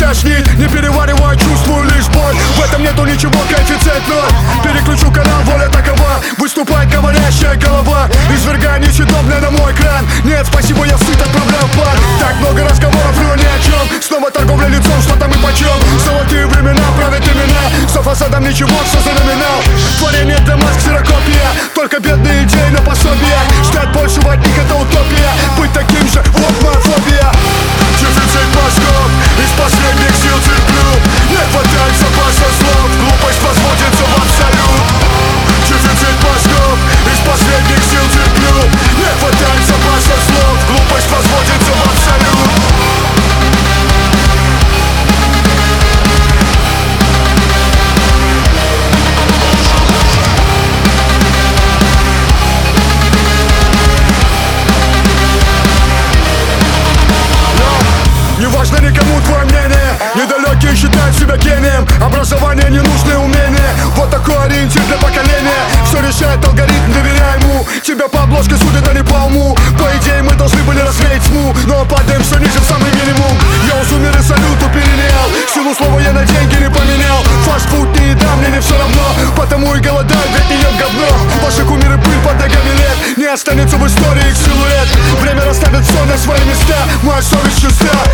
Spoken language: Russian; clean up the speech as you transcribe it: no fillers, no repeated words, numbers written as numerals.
тошнит. Не перевариваю, чувствую лишь боль. В этом нету ничего, коэффициент ноль. Переключу канал, воля такова. Выступает говорящая голова. Извергая несъедобное на мой экран. Нет, спасибо, я сыт, отправляю в бар. Так много разговоров, но ни о чем. Снова торговля лицом, что там и почем. Золотые времена, правят имена. За фасадом ничего, все за номинал. Творение для маск, ксерокопия. Только бедные идеи на пособие. Ждать большего от них — это утопия. Быть таким же — вот моя фобия. Дефицит мозгов, из последних сил терплю. Не хватает запаса слов, глупость возводится в абсолют. Дефицит мозгов, из последних сил терплю. Не хватает запаса слов, глупость возводится в абсолют. Неважно никому твое мнение. Недалекие считают себя гением. Образование, ненужные умения. Вот такой ориентир для поколения. Все решает алгоритм, доверяй ему. Тебя по обложке судят, а не по уму. По идее мы должны были развеять тьму, но падаем все ниже в самый минимум. Я узумер и салюту перенял. Силу слова я на деньги не поменял. Фастфуд не еда, мне не все равно. Потому и голодаю, ведь не ем говно. Ваши кумиры пыль под ногами лет. Не останется в истории их силуэт. Время расставит все на свои места. Моя совесть чиста.